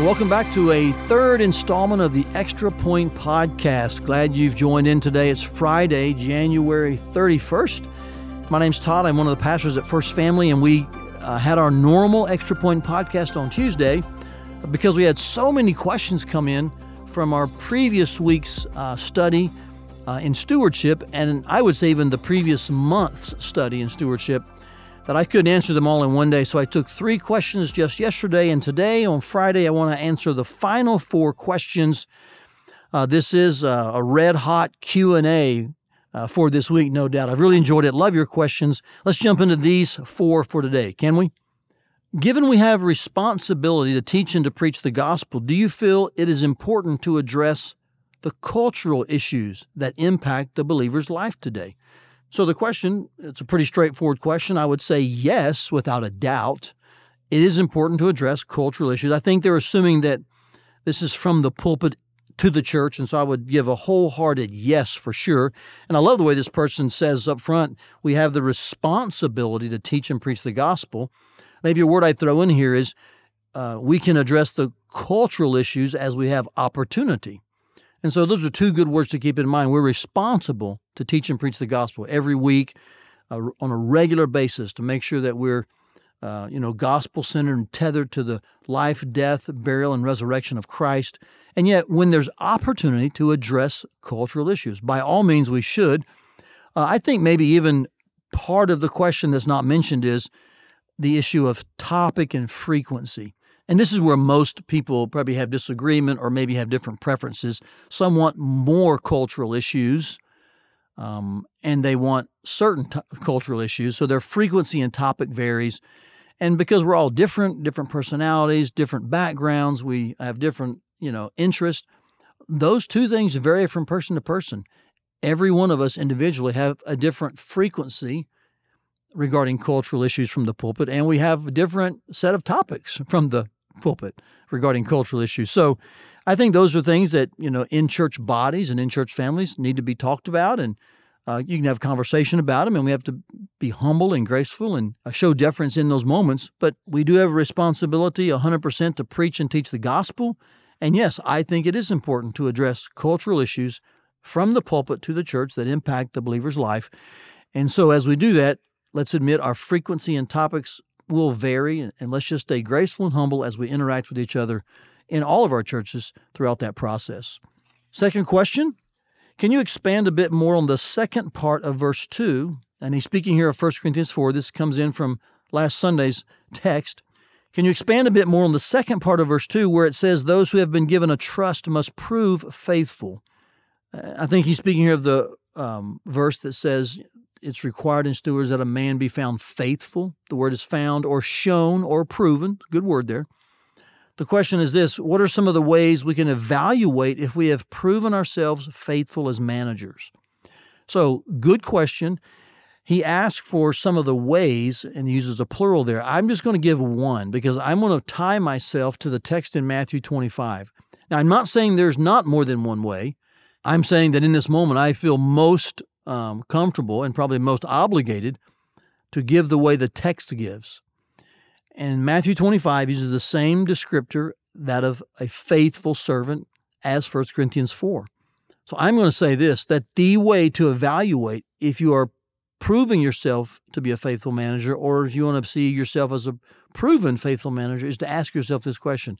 Welcome back to a third installment of the Extra Point Podcast. Glad you've joined in today. It's Friday, January 31st. My name's Todd. I'm one of the pastors at First Family, and we had our normal Extra Point Podcast on Tuesday because we had so many questions come in from our previous week's study in stewardship, and I would say even the previous month's study in stewardship, that I couldn't answer them all in one day. So I took 3 questions just yesterday, and today on Friday I want to answer the final 4 questions. This is a red-hot Q&A for this week, no doubt. I've really enjoyed it. Love your questions. Let's jump into these 4 for today, can we? Given we have responsibility to teach and to preach the gospel, do you feel it is important to address the cultural issues that impact the believer's life today? So the question, it's a pretty straightforward question. I would say yes, without a doubt. It is important to address cultural issues. I think they're assuming that this is from the pulpit to the church, and so I would give a wholehearted yes for sure. And I love the way this person says up front, we have the responsibility to teach and preach the gospel. Maybe a word I'd throw in here is we can address the cultural issues as we have opportunity. And so those are 2 good words to keep in mind. We're responsible to teach and preach the gospel every week on a regular basis to make sure that we're, gospel-centered and tethered to the life, death, burial, and resurrection of Christ. And yet, when there's opportunity to address cultural issues, by all means we should. I think maybe even part of the question that's not mentioned is the issue of topic and frequency. And this is where most people probably have disagreement or maybe have different preferences. Some want more cultural issues, and they want certain cultural issues, so their frequency and topic varies. And because we're all different personalities, different backgrounds, we have different, interests, those 2 things vary from person to person. Every one of us individually have a different frequency regarding cultural issues from the pulpit, and we have a different set of topics from the pulpit regarding cultural issues. So I think those are things that, in church bodies and in church families need to be talked about, and you can have a conversation about them, and we have to be humble and graceful and show deference in those moments. But we do have a responsibility 100% to preach and teach the gospel. And yes, I think it is important to address cultural issues from the pulpit to the church that impact the believer's life. And so as we do that, let's admit our frequency and topics will vary, and let's just stay graceful and humble as we interact with each other in all of our churches throughout that process. Second question, can you expand a bit more on the second part of verse 2? And he's speaking here of 1 Corinthians 4. This comes in from last Sunday's text. Can you expand a bit more on the second part of verse 2 where it says, those who have been given a trust must prove faithful? I think he's speaking here of the verse that says, it's required in stewards that a man be found faithful. The word is found or shown or proven. Good word there. The question is this: what are some of the ways we can evaluate if we have proven ourselves faithful as managers? So, good question. He asks for some of the ways, and he uses a plural there. I'm just going to give one because I'm going to tie myself to the text in Matthew 25. Now, I'm not saying there's not more than one way. I'm saying that in this moment I feel most comfortable and probably most obligated to give the way the text gives. And Matthew 25 uses the same descriptor, that of a faithful servant, as 1 Corinthians 4. So I'm going to say this, that the way to evaluate if you are proving yourself to be a faithful manager or if you want to see yourself as a proven faithful manager is to ask yourself this question: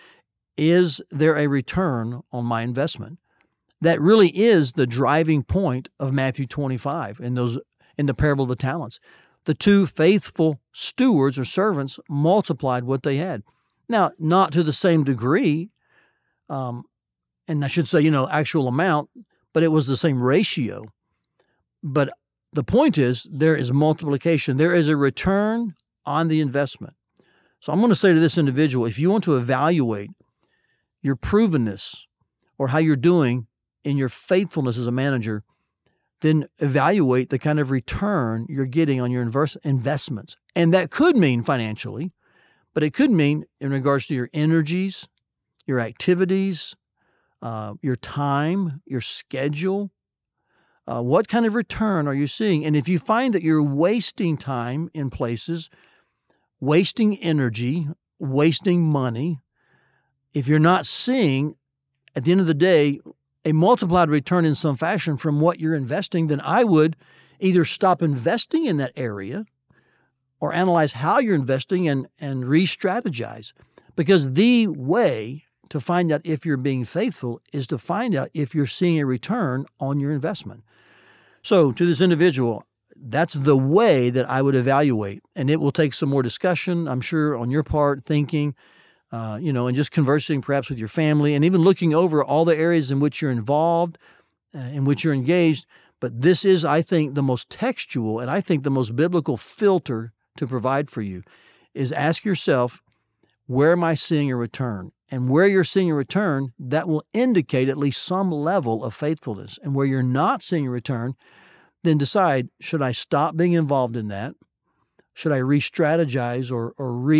is there a return on my investment? That really is the driving point of Matthew 25 in the parable of the talents. The 2 faithful stewards or servants multiplied what they had. Now, not to the same degree, and I should say, actual amount, but it was the same ratio. But the point is, there is multiplication. There is a return on the investment. So I'm going to say to this individual, if you want to evaluate your provenness or how you're doing in your faithfulness as a manager, then evaluate the kind of return you're getting on your investments. And that could mean financially, but it could mean in regards to your energies, your activities, your time, your schedule. What kind of return are you seeing? And if you find that you're wasting time in places, wasting energy, wasting money, if you're not seeing, at the end of the day, a multiplied return in some fashion from what you're investing, then I would either stop investing in that area or analyze how you're investing and re-strategize. Because the way to find out if you're being faithful is to find out if you're seeing a return on your investment. So to this individual, that's the way that I would evaluate. And it will take some more discussion, I'm sure, on your part, thinking, and just conversing perhaps with your family and even looking over all the areas in which you're involved, in which you're engaged. But this is, I think, the most textual and I think the most biblical filter to provide for you is ask yourself, where am I seeing a return? And where you're seeing a return, that will indicate at least some level of faithfulness. And where you're not seeing a return, then decide, should I stop being involved in that? Should I re-strategize or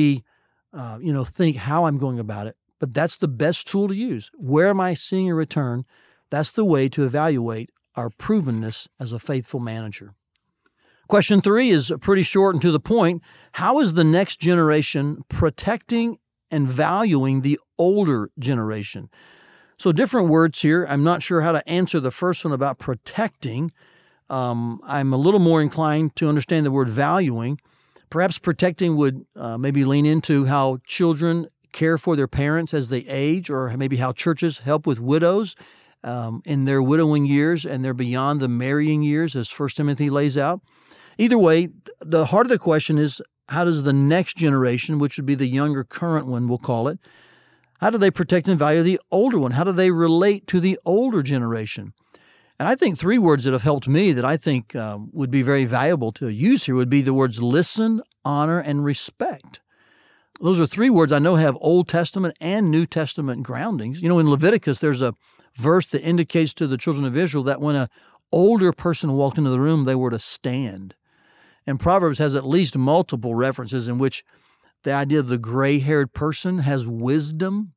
think how I'm going about it? But that's the best tool to use. Where am I seeing a return? That's the way to evaluate our provenness as a faithful manager. Question 3 is pretty short and to the point. How is the next generation protecting and valuing the older generation? So different words here. I'm not sure how to answer the first one about protecting. I'm a little more inclined to understand the word valuing. Perhaps protecting would maybe lean into how children care for their parents as they age, or maybe how churches help with widows in their widowing years and they're beyond the marrying years, as 1 Timothy lays out. Either way, the heart of the question is, how does the next generation, which would be the younger current one, we'll call it, how do they protect and value the older one? How do they relate to the older generation? And I think 3 words that have helped me that I think would be very valuable to use here would be the words listen, honor, and respect. Those are 3 words I know have Old Testament and New Testament groundings. In Leviticus, there's a verse that indicates to the children of Israel that when an older person walked into the room, they were to stand. And Proverbs has at least multiple references in which the idea of the gray-haired person has wisdom.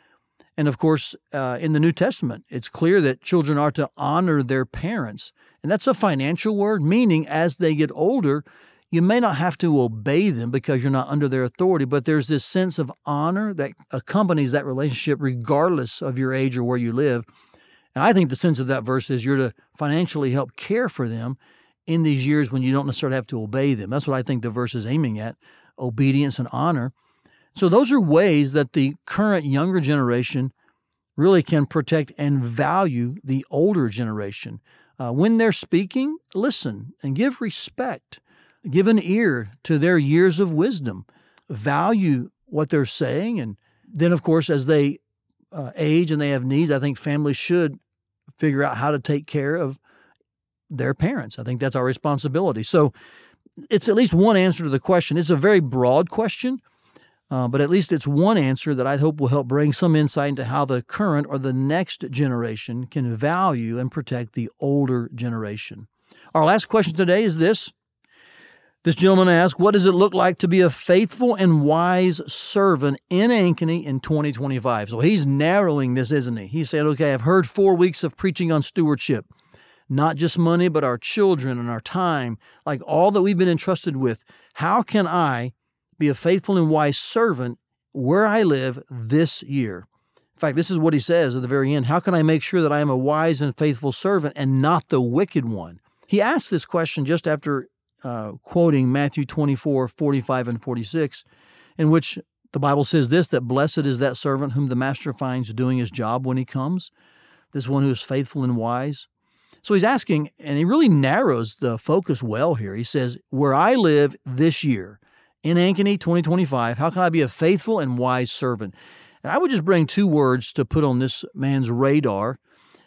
And of course, in the New Testament, it's clear that children are to honor their parents. And that's a financial word, meaning as they get older, you may not have to obey them because you're not under their authority, but there's this sense of honor that accompanies that relationship regardless of your age or where you live. And I think the sense of that verse is you're to financially help care for them in these years when you don't necessarily have to obey them. That's what I think the verse is aiming at, obedience and honor. So those are ways that the current younger generation really can protect and value the older generation. When they're speaking, listen and give respect. Give an ear to their years of wisdom. Value what they're saying. And then, of course, as they age and they have needs, I think families should figure out how to take care of their parents. I think that's our responsibility. So it's at least one answer to the question. It's a very broad question, but at least it's one answer that I hope will help bring some insight into how the current or the next generation can value and protect the older generation. Our last question today is this. This gentleman asked, what does it look like to be a faithful and wise servant in Ankeny in 2025? So he's narrowing this, isn't he? He said, okay, I've heard 4 weeks of preaching on stewardship. Not just money, but our children and our time, like all that we've been entrusted with. How can I be a faithful and wise servant where I live this year? In fact, this is what he says at the very end. How can I make sure that I am a wise and faithful servant and not the wicked one? He asked this question just after quoting Matthew 24, 45, and 46, in which the Bible says this, that blessed is that servant whom the master finds doing his job when he comes, this one who is faithful and wise. So he's asking, and he really narrows the focus well here. He says, where I live this year, in Ankeny 2025, how can I be a faithful and wise servant? And I would just bring 2 words to put on this man's radar.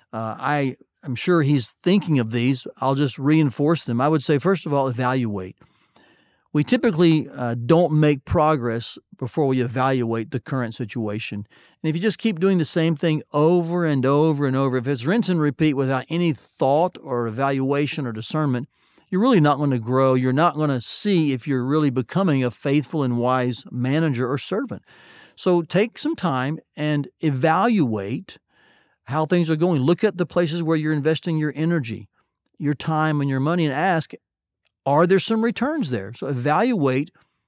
I'm sure he's thinking of these. I'll just reinforce them. I would say, first of all, evaluate. We typically don't make progress before we evaluate the current situation. And if you just keep doing the same thing over and over and over, if it's rinse and repeat without any thought or evaluation or discernment, you're really not going to grow. You're not going to see if you're really becoming a faithful and wise manager or servant. So take some time and evaluate how things are going. Look at the places where you're investing your energy, your time, and your money, and ask, are there some returns there? So evaluate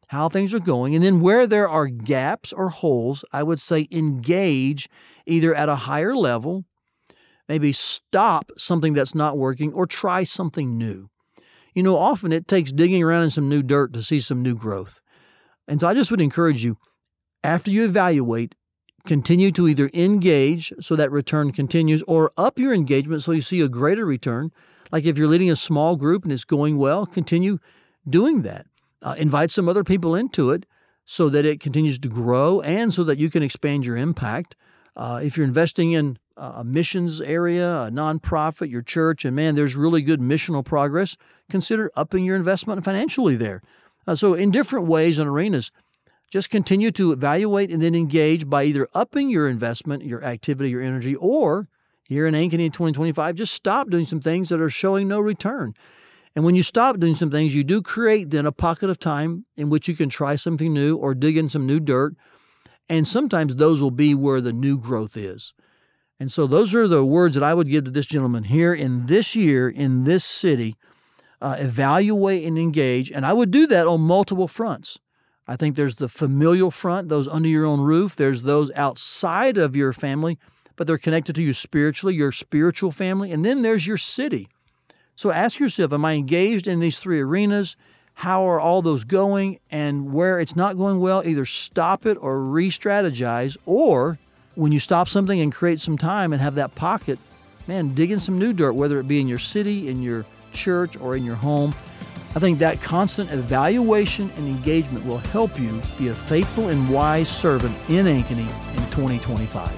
how things are going. And then where there are gaps or holes, I would say engage either at a higher level, maybe stop something that's not working, or try something new. Often it takes digging around in some new dirt to see some new growth. And so I just would encourage you, after you evaluate, continue to either engage so that return continues, or up your engagement so you see a greater return. Like if you're leading a small group and it's going well, continue doing that. Invite some other people into it so that it continues to grow and so that you can expand your impact. If you're investing in a missions area, a nonprofit, your church, and man, there's really good missional progress, consider upping your investment financially there. So in different ways and arenas, just continue to evaluate and then engage by either upping your investment, your activity, your energy, or here in Ankeny in 2025, just stop doing some things that are showing no return. And when you stop doing some things, you do create then a pocket of time in which you can try something new or dig in some new dirt. And sometimes those will be where the new growth is. And so those are the words that I would give to this gentleman here in this year, in this city. Evaluate and engage. And I would do that on multiple fronts. I think there's the familial front, those under your own roof. There's those outside of your family, but they're connected to you spiritually, your spiritual family. And then there's your city. So ask yourself, am I engaged in these three arenas? How are all those going? And where it's not going well, either stop it or re-strategize. Or when you stop something and create some time and have that pocket, man, dig in some new dirt, whether it be in your city, in your church, or in your home. I think that constant evaluation and engagement will help you be a faithful and wise servant in Ankeny in 2025.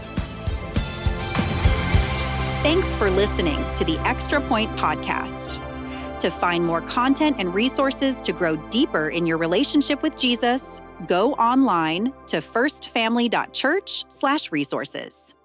Thanks for listening to the Extra Point Podcast. To find more content and resources to grow deeper in your relationship with Jesus, go online to firstfamily.church/resources.